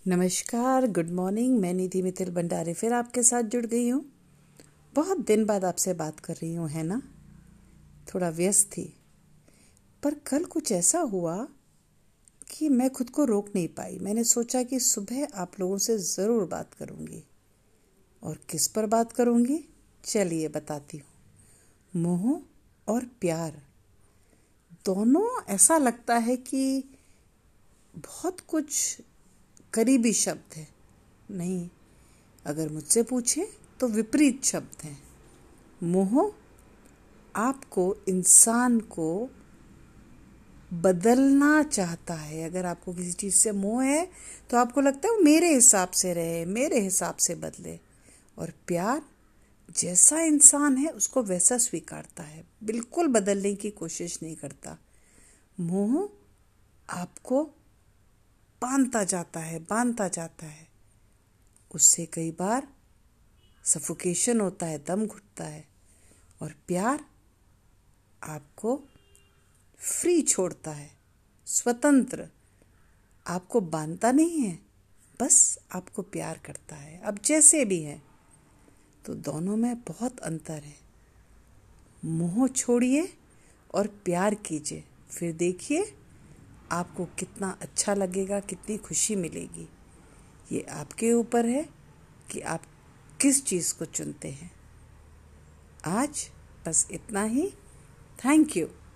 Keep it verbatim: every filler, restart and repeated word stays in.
नमस्कार, good morning. मैं निधि मित्तल भंडारी फिर आपके साथ जुड़ गई हूँ। बहुत दिन बाद आपसे बात कर रही हूँ, है ना। थोड़ा व्यस्त थी, पर कल कुछ ऐसा हुआ कि मैं खुद को रोक नहीं पाई। मैंने सोचा कि सुबह आप लोगों से ज़रूर बात करूँगी। और किस पर बात करूँगी, चलिए बताती हूँ। मोह और प्यार दोनों ऐसा लगता है कि बहुत कुछ करीबी शब्द है। नहीं, अगर मुझसे पूछें तो विपरीत शब्द हैं। मोह आपको, इंसान को बदलना चाहता है। अगर आपको किसी चीज़ से मोह है तो आपको लगता है वो मेरे हिसाब से रहे, मेरे हिसाब से बदले। और प्यार, जैसा इंसान है उसको वैसा स्वीकारता है, बिल्कुल बदलने की कोशिश नहीं करता। मोह आपको बांधता जाता है बांधता जाता है उससे कई बार सफोकेशन होता है, दम घुटता है। और प्यार आपको फ्री छोड़ता है, स्वतंत्र। आपको बांधता नहीं है, बस आपको प्यार करता है, अब जैसे भी है। तो दोनों में बहुत अंतर है। मोह छोड़िए और प्यार कीजिए, फिर देखिए आपको कितना अच्छा लगेगा, कितनी खुशी मिलेगी। ये आपके ऊपर है कि आप किस चीज़ को चुनते हैं। आज बस इतना ही। Thank you.